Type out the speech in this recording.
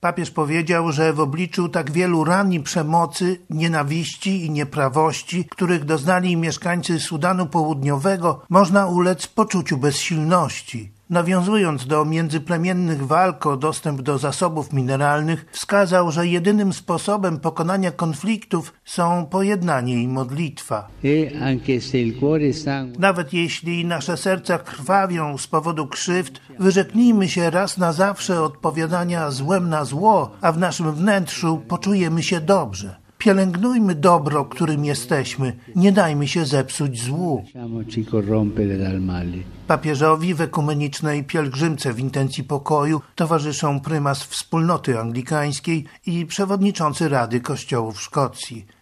Papież powiedział, że w obliczu tak wielu ran i przemocy, nienawiści i nieprawości, których doznali mieszkańcy Sudanu Południowego, można ulec poczuciu bezsilności. Nawiązując do międzyplemiennych walk o dostęp do zasobów mineralnych, wskazał, że jedynym sposobem pokonania konfliktów są pojednanie i modlitwa. Nawet jeśli nasze serca krwawią z powodu krzywd, wyrzeknijmy się raz na zawsze odpowiadania złem na zło, a w naszym wnętrzu poczujemy się dobrze. Pielęgnujmy dobro, którym jesteśmy. Nie dajmy się zepsuć złu. Papieżowi w ekumenicznej pielgrzymce w intencji pokoju towarzyszą prymas Wspólnoty Anglikańskiej i przewodniczący Rady Kościołów Szkocji.